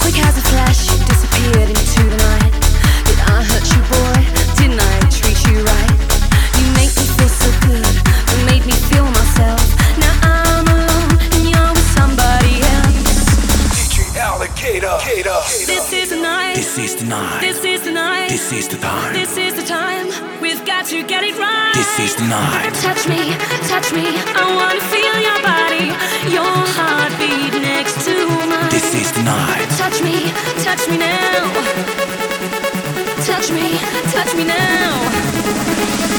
Quick as a flash, you disappeared into the night. Did I hurt you, boy? Didn't I treat you right? You make me feel so good, you made me feel myself. Now I'm alone and you're with somebody else. DJ Alligator. This is the night. This is the night. This is the night. This is the time. This is the time. We've got to get it right. This is the night. Touch me, I wanna feel your body, your heartbeat next to mine. This is the night. Touch me now. Touch me now.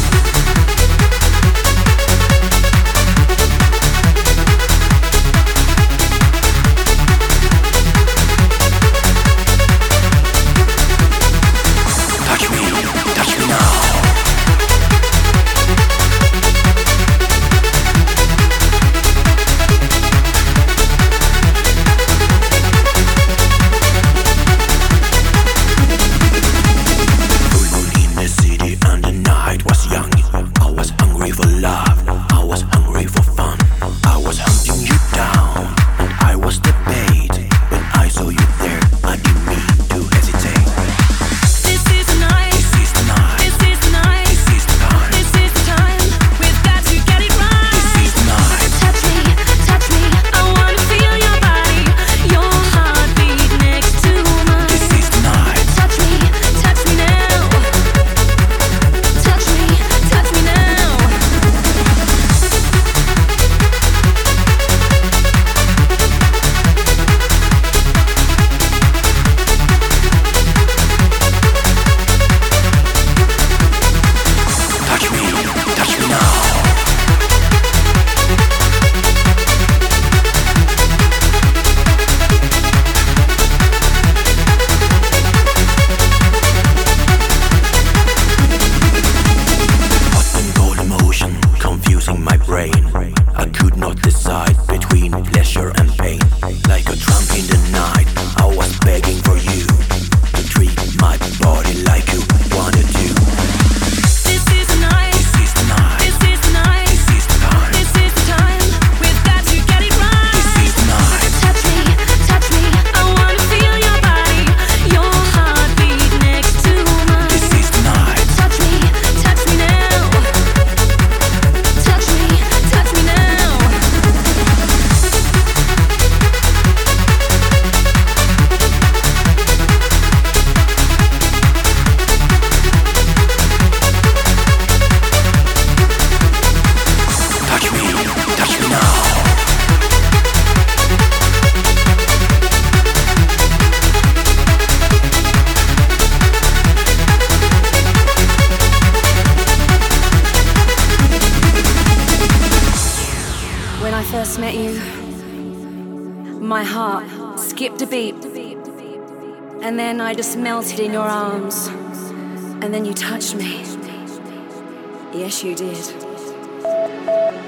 And then I just melted in your arms. And then you touched me. Yes, you did.